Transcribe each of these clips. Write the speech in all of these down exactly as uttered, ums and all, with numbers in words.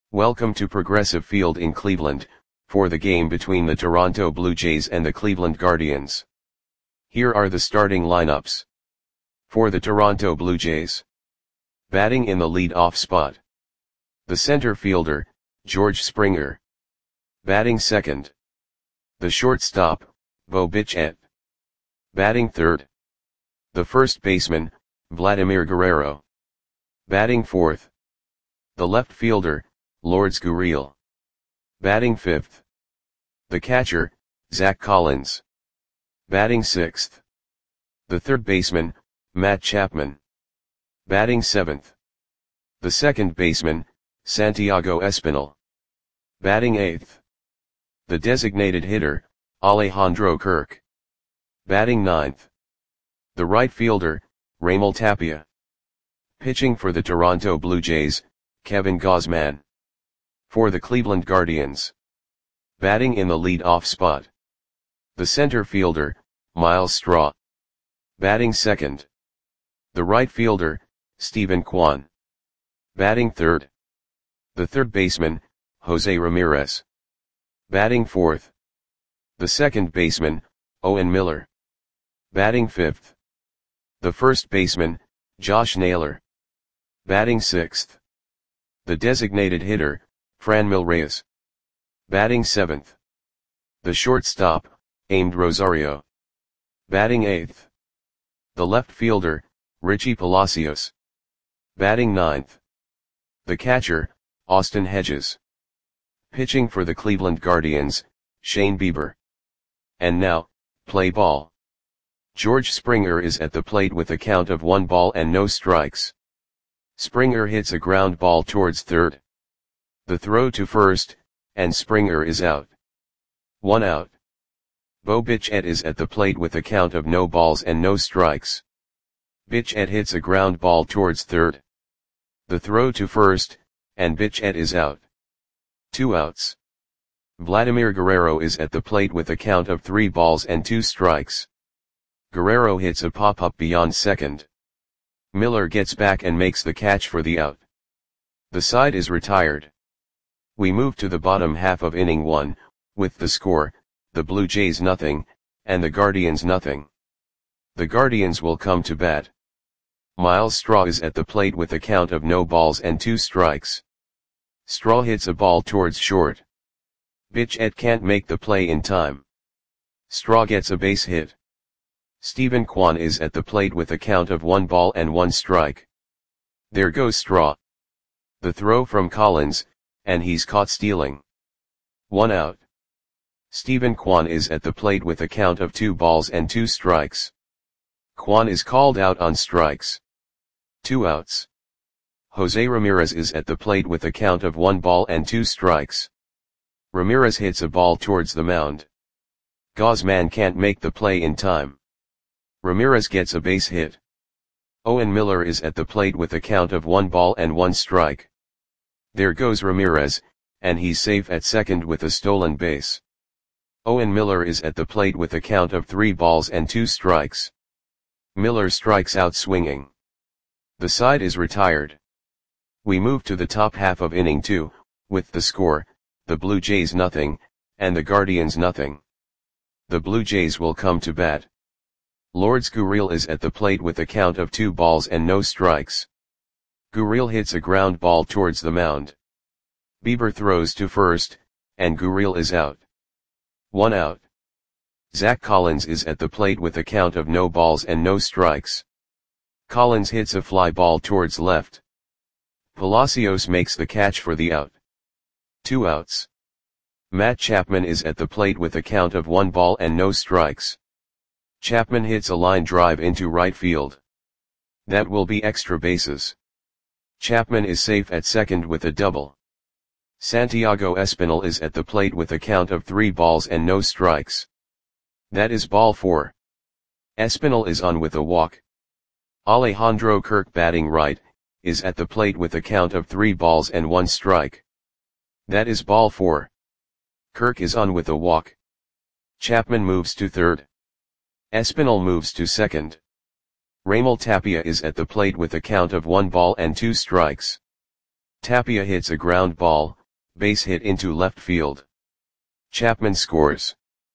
Welcome to Progressive Field in Cleveland, for the game between the Toronto Blue Jays and the Cleveland Guardians. Here are the starting lineups. For the Toronto Blue Jays. Batting in the lead-off spot. The center fielder, George Springer. Batting second. The shortstop, Bo Bichette. Batting third. The first baseman, Vladimir Guerrero. Batting fourth. The left fielder, Lourdes Gurriel. Batting fifth. The catcher, Zach Collins. Batting sixth. The third baseman, Matt Chapman. Batting seventh. The second baseman, Santiago Espinal. Batting eighth. The designated hitter, Alejandro Kirk. Batting ninth. The right fielder, Raimel Tapia. Pitching for the Toronto Blue Jays, Kevin Gausman. For the Cleveland Guardians. Batting in the lead-off spot. The center fielder, Myles Straw. Batting second. The right fielder, Steven Kwan. Batting third. The third baseman, Jose Ramirez. Batting fourth. The second baseman, Owen Miller. Batting fifth. The first baseman, Josh Naylor. Batting sixth. The designated hitter, Franmil Reyes. Batting seventh. The shortstop, Amed Rosario. Batting eighth. The left fielder, Richie Palacios. Batting ninth. The catcher, Austin Hedges. Pitching for the Cleveland Guardians, Shane Bieber. And now, play ball. George Springer is at the plate with a count of one ball and no strikes. Springer hits a ground ball towards third. The throw to first, and Springer is out. One out. Bo Bichette is at the plate with a count of no balls and no strikes. Bichette hits a ground ball towards third. The throw to first, and Bichette is out. Two outs. Vladimir Guerrero is at the plate with a count of three balls and two strikes. Guerrero hits a pop-up beyond second. Miller gets back and makes the catch for the out. The side is retired. We move to the bottom half of inning one, with the score, the Blue Jays nothing, and the Guardians nothing. The Guardians will come to bat. Myles Straw is at the plate with a count of no balls and two strikes. Straw hits a ball towards short. Bichette can't make the play in time. Straw gets a base hit. Steven Kwan is at the plate with a count of one ball and one strike. There goes Straw. The throw from Collins, and he's caught stealing. One out. Steven Kwan is at the plate with a count of two balls and two strikes. Kwan is called out on strikes. Two outs. Jose Ramirez is at the plate with a count of one ball and two strikes. Ramirez hits a ball towards the mound. Gausman can't make the play in time. Ramirez gets a base hit. Owen Miller is at the plate with a count of one ball and one strike. There goes Ramirez, and he's safe at second with a stolen base. Owen Miller is at the plate with a count of three balls and two strikes. Miller strikes out swinging. The side is retired. We move to the top half of inning two, with the score, the Blue Jays nothing, and the Guardians nothing. The Blue Jays will come to bat. Lourdes Gurriel is at the plate with a count of two balls and no strikes. Gurriel hits a ground ball towards the mound. Bieber throws to first, and Gurriel is out. One out. Zach Collins is at the plate with a count of no balls and no strikes. Collins hits a fly ball towards left. Palacios makes the catch for the out. Two outs. Matt Chapman is at the plate with a count of one ball and no strikes. Chapman hits a line drive into right field. That will be extra bases. Chapman is safe at second with a double. Santiago Espinal is at the plate with a count of three balls and no strikes. That is ball four. Espinal is on with a walk. Alejandro Kirk, batting right, is at the plate with a count of three balls and one strike. That is ball four. Kirk is on with a walk. Chapman moves to third. Espinal moves to second. Raimel Tapia is at the plate with a count of one ball and two strikes. Tapia hits a ground ball, base hit into left field. Chapman scores.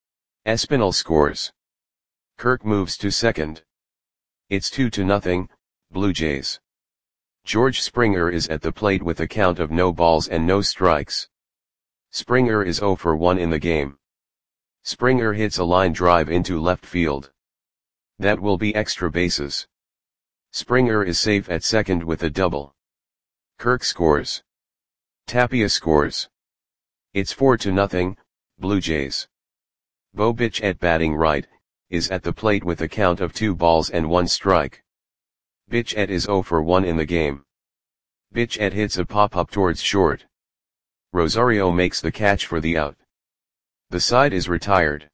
Espinal scores. Kirk moves to second. It's two to nothing, Blue Jays. George Springer is at the plate with a count of no balls and no strikes. Springer is zero for one in the game. Springer hits a line drive into left field. That will be extra bases. Springer is safe at second with a double. Kirk scores. Tapia scores. It's four to nothing, Blue Jays. Bo Bichette batting right, is at the plate with a count of two balls and one strike. Bichette is zero for one in the game. Bichette hits a pop-up towards short. Rosario makes the catch for the out. The side is retired.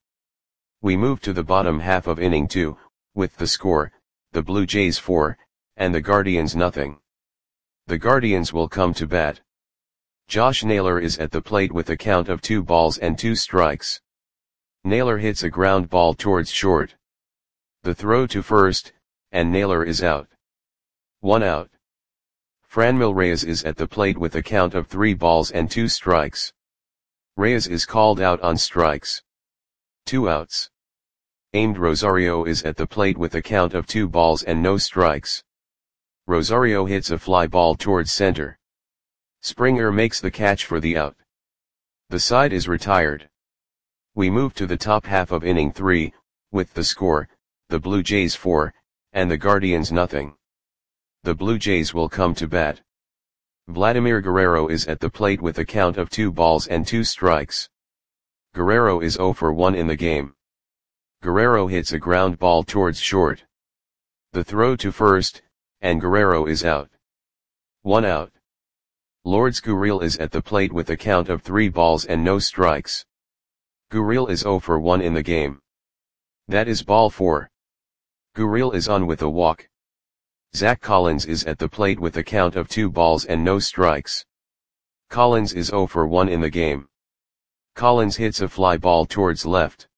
We move to the bottom half of inning two, with the score, the Blue Jays four, and the Guardians nothing. The Guardians will come to bat. Josh Naylor is at the plate with a count of two balls and two strikes. Naylor hits a ground ball towards short. The throw to first, and Naylor is out. One out. Franmil Reyes is at the plate with a count of three balls and two strikes. Reyes is called out on strikes. Two outs. Aimed Rosario is at the plate with a count of two balls and no strikes. Rosario hits a fly ball towards center. Springer makes the catch for the out. The side is retired. We move to the top half of inning three, with the score, the Blue Jays four, and the Guardians nothing. The Blue Jays will come to bat. Vladimir Guerrero is at the plate with a count of two balls and two strikes. Guerrero is zero for one in the game. Guerrero hits a ground ball towards short. The throw to first, and Guerrero is out. One out. Lourdes Gurriel is at the plate with a count of three balls and no strikes. Gurriel is zero for one in the game. That is ball four. Gurriel is on with a walk. Zach Collins is at the plate with a count of two balls and no strikes. Collins is zero for one in the game. Collins hits a fly ball towards left.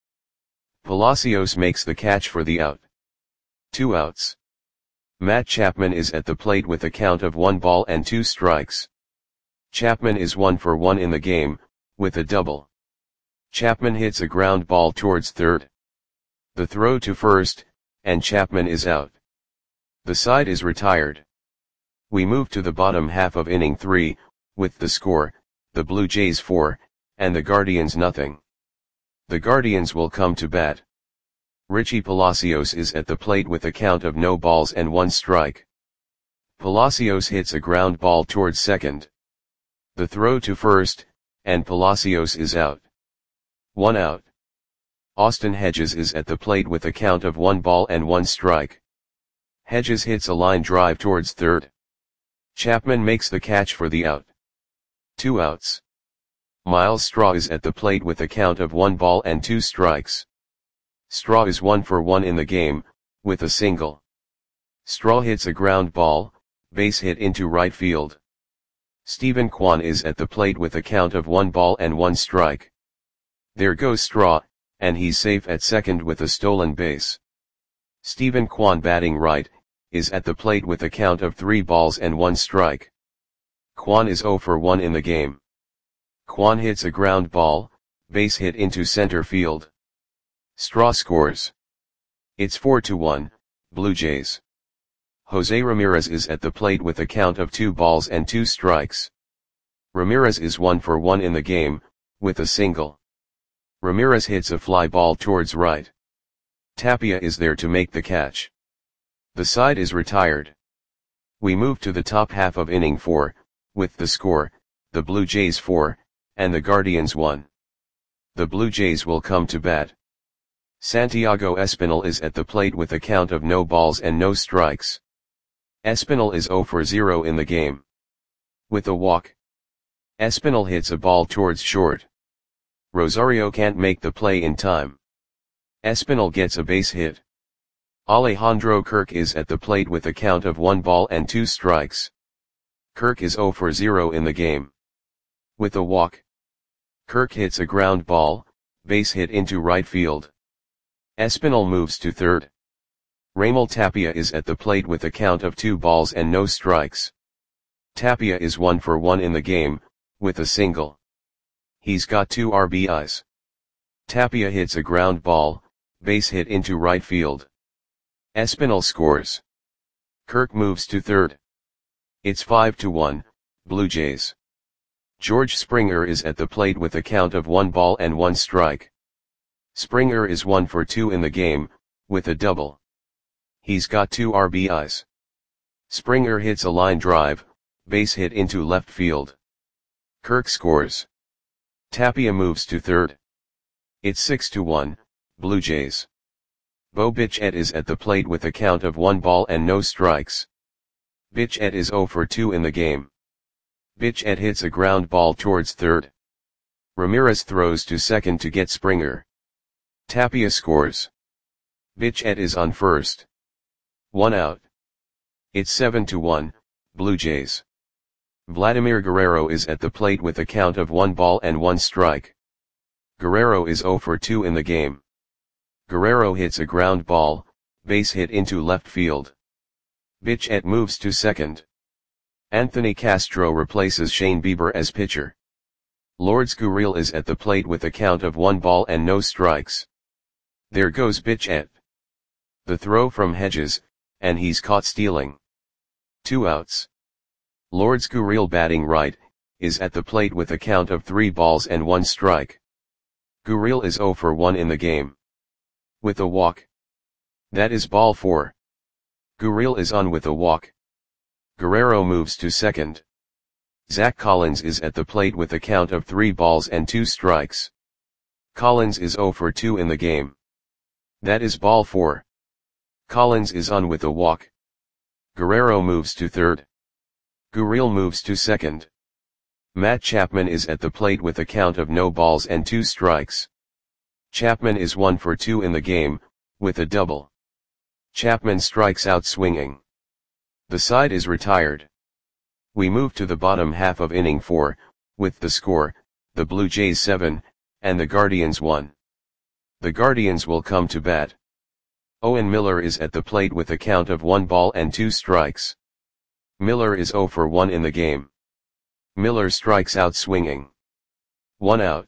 Palacios makes the catch for the out. Two outs. Matt Chapman is at the plate with a count of one ball and two strikes. Chapman is one for one in the game, with a double. Chapman hits a ground ball towards third. The throw to first, and Chapman is out. The side is retired. We move to the bottom half of inning three, with the score, the Blue Jays four, and the Guardians nothing. The Guardians will come to bat. Richie Palacios is at the plate with a count of no balls and one strike. Palacios hits a ground ball towards second. The throw to first, and Palacios is out. One out. Austin Hedges is at the plate with a count of one ball and one strike. Hedges hits a line drive towards third. Chapman makes the catch for the out. Two outs. Miles Straw is at the plate with a count of one ball and two strikes. Straw is one for one in the game, with a single. Straw hits a ground ball, base hit into right field. Stephen Kwan is at the plate with a count of one ball and one strike. There goes Straw, and he's safe at second with a stolen base. Stephen Kwan batting right, is at the plate with a count of three balls and one strike. Kwan is zero for one in the game. Kwan hits a ground ball, base hit into center field. Straw scores. It's four to one, Blue Jays. Jose Ramirez is at the plate with a count of two balls and two strikes. Ramirez is one for one in the game, with a single. Ramirez hits a fly ball towards right. Tapia is there to make the catch. The side is retired. We move to the top half of inning four, with the score, the Blue Jays four, and the Guardians one. The Blue Jays will come to bat. Santiago Espinal is at the plate with a count of no balls and no strikes. Espinal is zero for zero in the game. With a walk. Espinal hits a ball towards short. Rosario can't make the play in time. Espinal gets a base hit. Alejandro Kirk is at the plate with a count of one ball and two strikes. Kirk is zero for zero in the game. With a walk. Kirk hits a ground ball, base hit into right field. Espinal moves to third. Raimel Tapia is at the plate with a count of two balls and no strikes. Tapia is one for one in the game, with a single. He's got two R B Is. Tapia hits a ground ball, base hit into right field. Espinal scores. Kirk moves to third. It's five to one, Blue Jays. George Springer is at the plate with a count of one ball and one strike. Springer is one for two in the game, with a double. He's got two R B Is. Springer hits a line drive, base hit into left field. Kirk scores. Tapia moves to third. It's six to one, Blue Jays. Bo Bichette is at the plate with a count of one ball and no strikes. Bichette is zero for two in the game. Bichette hits a ground ball towards third. Ramirez throws to second to get Springer. Tapia scores. Bichette is on first. One out. It's seven to one, Blue Jays. Vladimir Guerrero is at the plate with a count of one ball and one strike. Guerrero is zero for two in the game. Guerrero hits a ground ball, base hit into left field. Bichette moves to second. Anthony Castro replaces Shane Bieber as pitcher. Lourdes Gurriel is at the plate with a count of one ball and no strikes. There goes Bichette. The throw from Hedges, and he's caught stealing. Two outs. Lourdes Gurriel batting right, is at the plate with a count of three balls and one strike. Gurriel is zero for one in the game. With a walk. That is ball four. Gurriel is on with a walk. Guerrero moves to second. Zach Collins is at the plate with a count of three balls and two strikes. Collins is zero for two in the game. That is ball four. Collins is on with a walk. Guerrero moves to third. Gurriel moves to second. Matt Chapman is at the plate with a count of no balls and two strikes. Chapman is one for two in the game, with a double. Chapman strikes out swinging. The side is retired. We move to the bottom half of inning four, with the score, the Blue Jays seven, and the Guardians one. The Guardians will come to bat. Owen Miller is at the plate with a count of one ball and two strikes. Miller is zero for one in the game. Miller strikes out swinging. One out.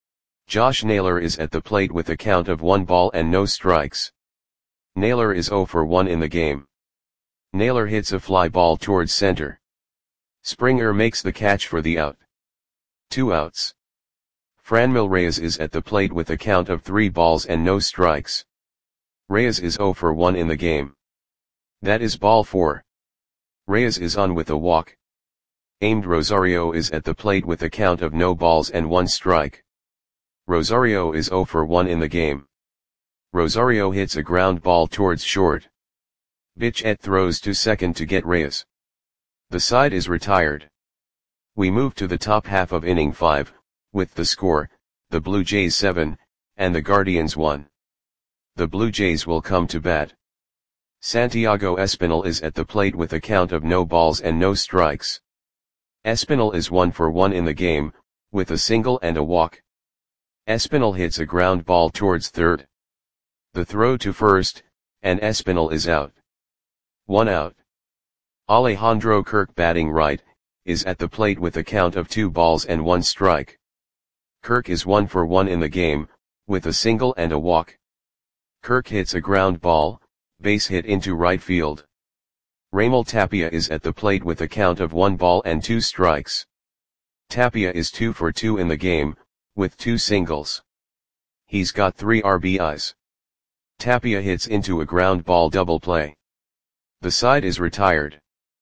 Josh Naylor is at the plate with a count of one ball and no strikes. Naylor is zero for one in the game. Naylor hits a fly ball towards center. Springer makes the catch for the out. Two outs. Franmil Reyes is at the plate with a count of three balls and no strikes. Reyes is zero for one in the game. That is ball four. Reyes is on with a walk. Aimed Rosario is at the plate with a count of no balls and one strike. Rosario is zero for one in the game. Rosario hits a ground ball towards short. Bichette throws to second to get Reyes. The side is retired. We move to the top half of inning five, with the score, the Blue Jays seven, and the Guardians one. The Blue Jays will come to bat. Santiago Espinal is at the plate with a count of no balls and no strikes. Espinal is one for one in the game, with a single and a walk. Espinal hits a ground ball towards third. The throw to first, and Espinal is out. One out. Alejandro Kirk batting right, is at the plate with a count of two balls and one strike. Kirk is one for one in the game, with a single and a walk. Kirk hits a ground ball, base hit into right field. Raimel Tapia is at the plate with a count of one ball and two strikes. Tapia is two for two in the game, with two singles. He's got three R B Is. Tapia hits into a ground ball double play. The side is retired.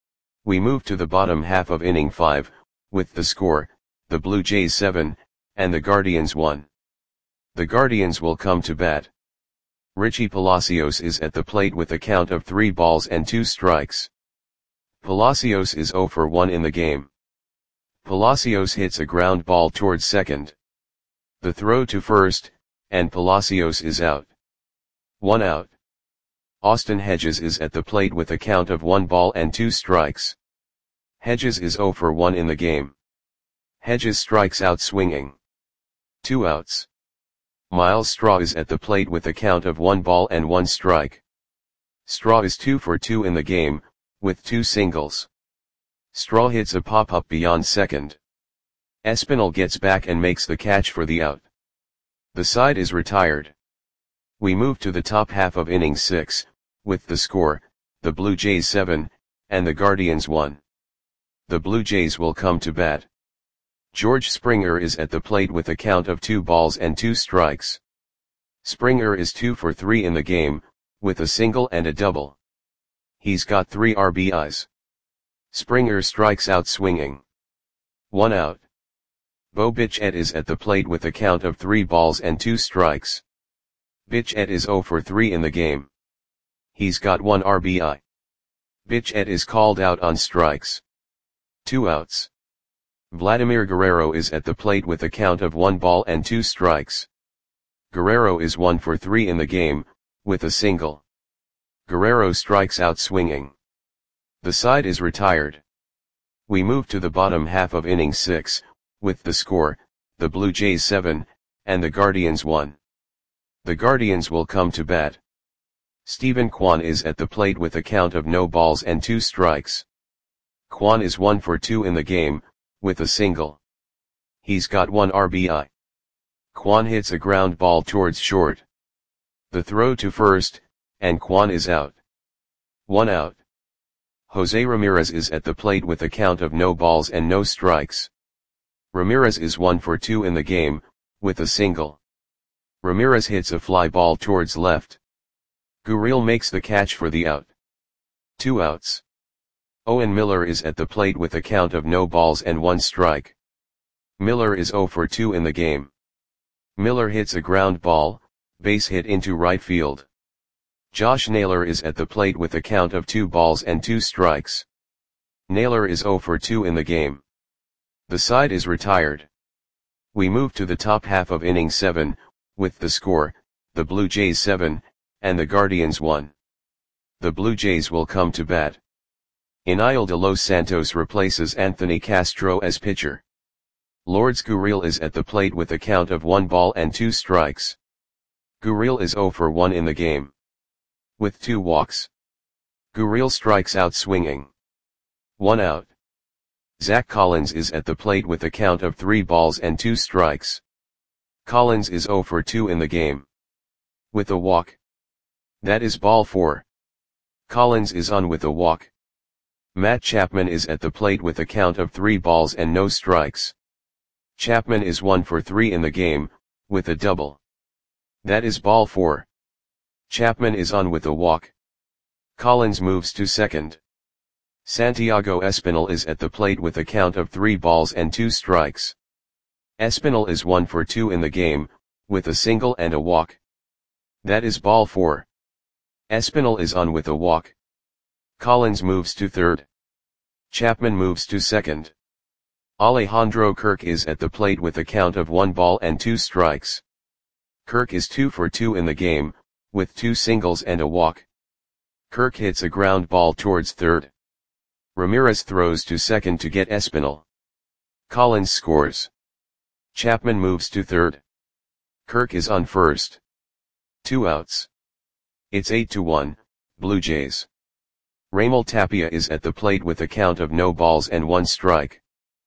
We move to the bottom half of inning five, with the score, the Blue Jays seven, and the Guardians one. The Guardians will come to bat. Richie Palacios is at the plate with a count of three balls and two strikes. Palacios is zero for one in the game. Palacios hits a ground ball towards second. The throw to first, and Palacios is out. One out. Austin Hedges is at the plate with a count of one ball and two strikes. Hedges is zero for one in the game. Hedges strikes out swinging. Two outs. Miles Straw is at the plate with a count of one ball and one strike. Straw is two for two in the game, with two singles. Straw hits a pop-up beyond second. Espinal gets back and makes the catch for the out. The side is retired. We move to the top half of inning six, with the score, the Blue Jays seven, and the Guardians one. The Blue Jays will come to bat. George Springer is at the plate with a count of two balls and two strikes. Springer is two for three in the game, with a single and a double. He's got three R B Is. Springer strikes out swinging. One out. Bo Bichette is at the plate with a count of three balls and two strikes. Bichette is zero for three in the game. He's got one R B I. Bichette is called out on strikes. Two outs. Vladimir Guerrero is at the plate with a count of one ball and two strikes. Guerrero is one for three in the game, with a single. Guerrero strikes out swinging. The side is retired. We move to the bottom half of inning six, with the score, the Blue Jays seven, and the Guardians one. The Guardians will come to bat. Stephen Kwan is at the plate with a count of no balls and two strikes. Kwan is one for two in the game, with a single. He's got one R B I. Kwan hits a ground ball towards short. The throw to first, and Kwan is out. One out. Jose Ramirez is at the plate with a count of no balls and no strikes. Ramirez is one for two in the game, with a single. Ramirez hits a fly ball towards left. Gurriel makes the catch for the out. Two outs. Owen Miller is at the plate with a count of no balls and one strike. Miller is zero for two in the game. Miller hits a ground ball, base hit into right field. Josh Naylor is at the plate with a count of two balls and two strikes. Naylor is zero for two in the game. The side is retired. We move to the top half of inning seven, with the score, the Blue Jays seven, and the Guardians one. The Blue Jays will come to bat. Iniel de Los Santos replaces Anthony Castro as pitcher. Lourdes Gurriel is at the plate with a count of one ball and two strikes. Gurriel is zero for one in the game. With two walks. Gurriel strikes out swinging. One out. Zach Collins is at the plate with a count of three balls and two strikes. Collins is zero for two in the game. With a walk. That is ball four. Collins is on with a walk. Matt Chapman is at the plate with a count of three balls and no strikes. Chapman is one for three in the game, with a double. That is ball four. Chapman is on with a walk. Collins moves to second. Santiago Espinal is at the plate with a count of three balls and two strikes. Espinal is one for two in the game, with a single and a walk. That is ball four. Espinal is on with a walk. Collins moves to third. Chapman moves to second. Alejandro Kirk is at the plate with a count of one ball and two strikes. Kirk is two for two in the game, with two singles and a walk. Kirk hits a ground ball towards third. Ramirez throws to second to get Espinal. Collins scores. Chapman moves to third. Kirk is on first. Two outs. It's eight to one, Blue Jays. Raimel Tapia is at the plate with a count of no balls and one strike.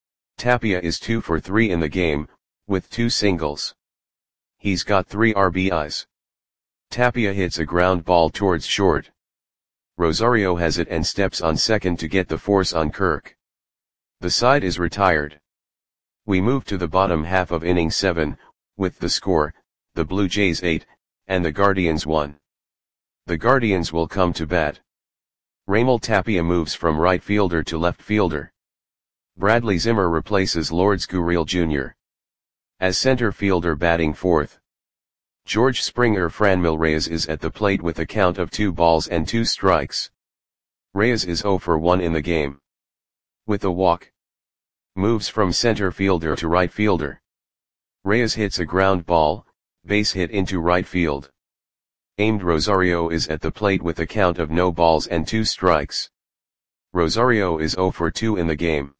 Tapia is two for three in the game, with two singles. He's got three R B Is. Tapia hits a ground ball towards short. Rosario has it and steps on second to get the force on Kirk. The side is retired. We move to the bottom half of inning seven, with the score, the Blue Jays eight, and the Guardians one. The Guardians will come to bat. Raimel Tapia moves from right fielder to left fielder. Bradley Zimmer replaces Lourdes Gurriel Junior as center fielder batting fourth. George Springer Franmil Reyes is at the plate with a count of two balls and two strikes. Reyes is zero for one in the game. With a walk. Moves from center fielder to right fielder. Reyes hits a ground ball, base hit into right field. Aimed Rosario is at the plate with a count of no balls and two strikes. Rosario is zero for two in the game.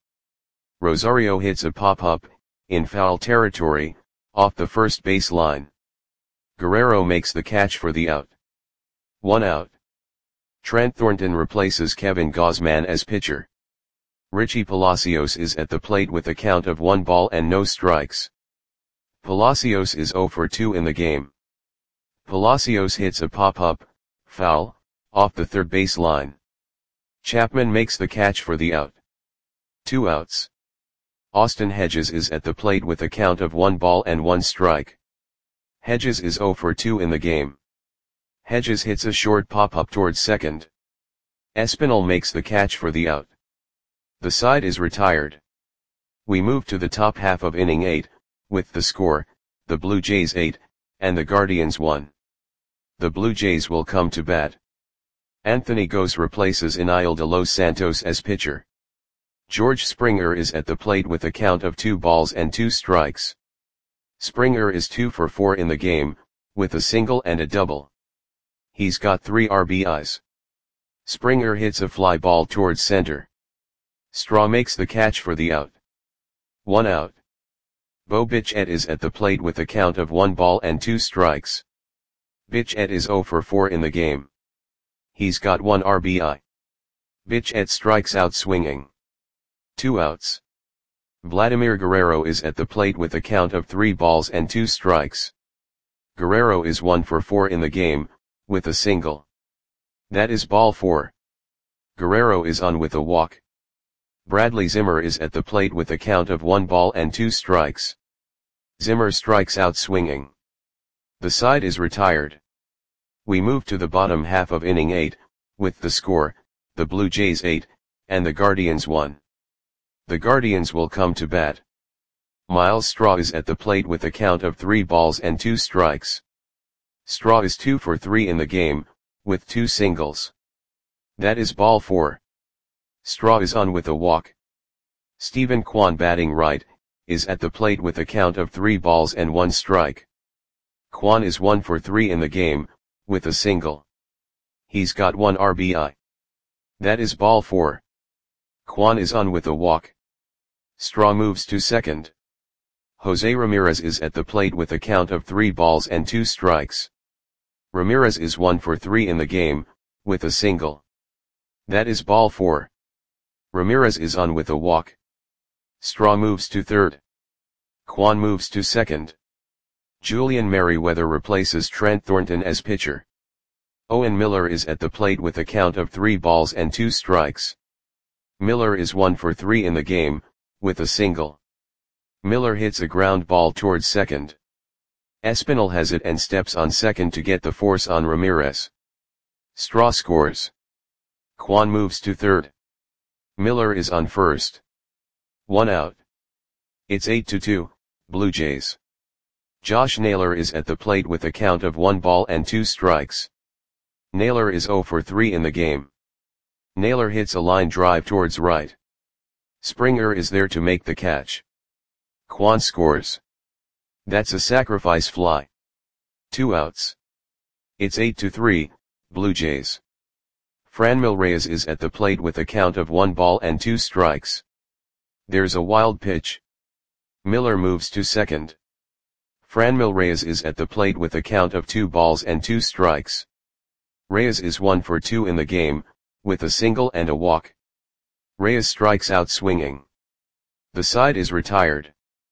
Rosario hits a pop-up, in foul territory, off the first base line. Guerrero makes the catch for the out. One out. Trent Thornton replaces Kevin Gausman as pitcher. Richie Palacios is at the plate with a count of one ball and no strikes. Palacios is zero for two in the game. Palacios hits a pop-up, foul, off the third base line. Chapman makes the catch for the out. Two outs. Austin Hedges is at the plate with a count of one ball and one strike. Hedges is zero for two in the game. Hedges hits a short pop-up towards second. Espinal makes the catch for the out. The side is retired. We move to the top half of inning eight, with the score, the Blue Jays eight, and the Guardians one. The Blue Jays will come to bat. Anthony Gose replaces Eniel de Los Santos as pitcher. George Springer is at the plate with a count of two balls and two strikes. Springer is two for four in the game, with a single and a double. He's got three R B Is. Springer hits a fly ball towards center. Straw makes the catch for the out. One out. Bo Bichette is at the plate with a count of one ball and two strikes. Bichette is zero for four in the game. He's got one R B I. Bichette strikes out swinging. Two outs. Vladimir Guerrero is at the plate with a count of three balls and two strikes. Guerrero is one for four in the game, with a single. That is ball four. Guerrero is on with a walk. Bradley Zimmer is at the plate with a count of one ball and two strikes. Zimmer strikes out swinging. The side is retired. We move to the bottom half of inning eight, with the score, the Blue Jays eight, and the Guardians one. The Guardians will come to bat. Miles Straw is at the plate with a count of three balls and two strikes. Straw is two for three in the game, with two singles. That is ball four. Straw is on with a walk. Stephen Kwan, batting right, is at the plate with a count of three balls and one strike. Kwan is one for three in the game, with a single. He's got one R B I. That is ball four. Kwan is on with a walk. Straw moves to second. Jose Ramirez is at the plate with a count of three balls and two strikes. Ramirez is one for three in the game, with a single. That is ball four. Ramirez is on with a walk. Straw moves to third. Kwan moves to second. Julian Merryweather replaces Trent Thornton as pitcher. Owen Miller is at the plate with a count of three balls and two strikes. Miller is one for three in the game, with a single. Miller hits a ground ball towards second. Espinal has it and steps on second to get the force on Ramirez. Straw scores. Kwan moves to third. Miller is on first. One out. It's eight to two, Blue Jays. Josh Naylor is at the plate with a count of one ball and two strikes. Naylor is zero for three in the game. Naylor hits a line drive towards right. Springer is there to make the catch. Kwan scores. That's a sacrifice fly. Two outs. It's eight to three, Blue Jays. Franmil Reyes is at the plate with a count of one ball and two strikes. There's a wild pitch. Miller moves to second. Franmil Reyes is at the plate with a count of two balls and two strikes. Reyes is one for two in the game, with a single and a walk. Reyes strikes out swinging. The side is retired.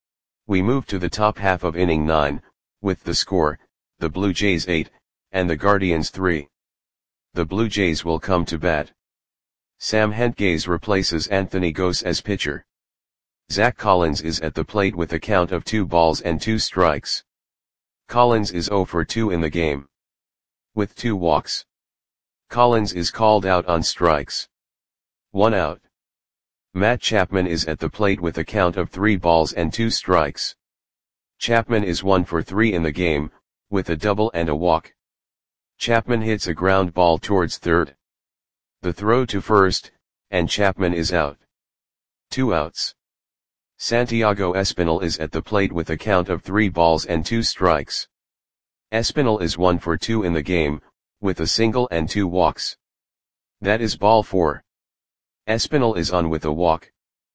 We move to the top half of inning nine, with the score, the Blue Jays eight, and the Guardians three. The Blue Jays will come to bat. Sam Hentges replaces Anthony Gose as pitcher. Zach Collins is at the plate with a count of two balls and two strikes. Collins is zero for two in the game, with two walks. Collins is called out on strikes. One out. Matt Chapman is at the plate with a count of three balls and two strikes. Chapman is one for three in the game, with a double and a walk. Chapman hits a ground ball towards third. The throw to first, and Chapman is out. Two outs. Santiago Espinal is at the plate with a count of three balls and two strikes. Espinal is one for two in the game, with a single and two walks. That is ball four. Espinal is on with a walk.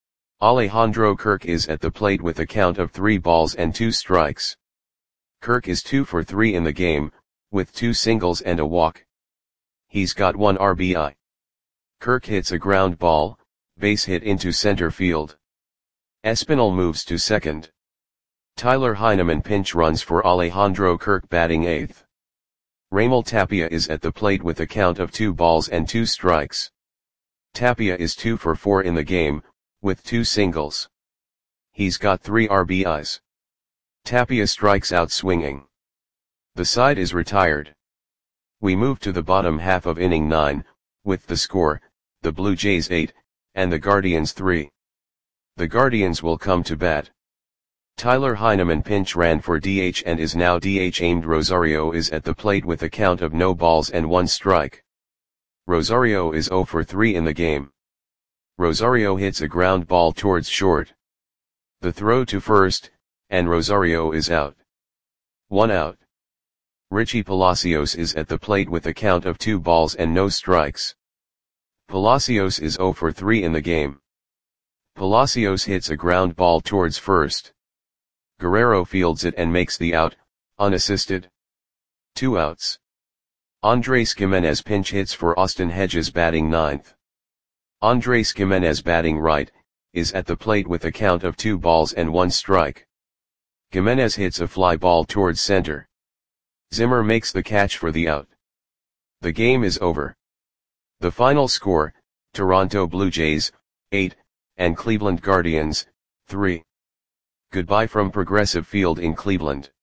Alejandro Kirk is at the plate with a count of three balls and two strikes. Kirk is two for three in the game, with two singles and a walk. He's got one R B I. Kirk hits a ground ball, Base hit into center field. Espinal moves to second. Tyler Heineman pinch runs for Alejandro Kirk batting eighth. Raimel Tapia is at the plate with a count of two balls and two strikes. Tapia is two for four in the game, with two singles. He's got three R B Is. Tapia strikes out swinging. The side is retired. We move to the bottom half of inning nine, with the score, the Blue Jays eight, and the Guardians three. The Guardians will come to bat. Tyler Heineman pinch ran for D H and is now D H aimed. Rosario is at the plate with a count of no balls and one strike. Rosario is zero for three in the game. Rosario hits a ground ball towards short. The throw to first, and Rosario is out. One out. Richie Palacios is at the plate with a count of two balls and no strikes. Palacios is zero for three in the game. Palacios hits a ground ball towards first. Guerrero fields it and makes the out, unassisted. Two outs. Andres Gimenez pinch hits for Austin Hedges batting ninth. Andres Gimenez batting right, is at the plate with a count of two balls and one strike. Gimenez hits a fly ball towards center. Zimmer makes the catch for the out. The game is over. The final score, Toronto Blue Jays, eight, and Cleveland Guardians, three. Goodbye from Progressive Field in Cleveland.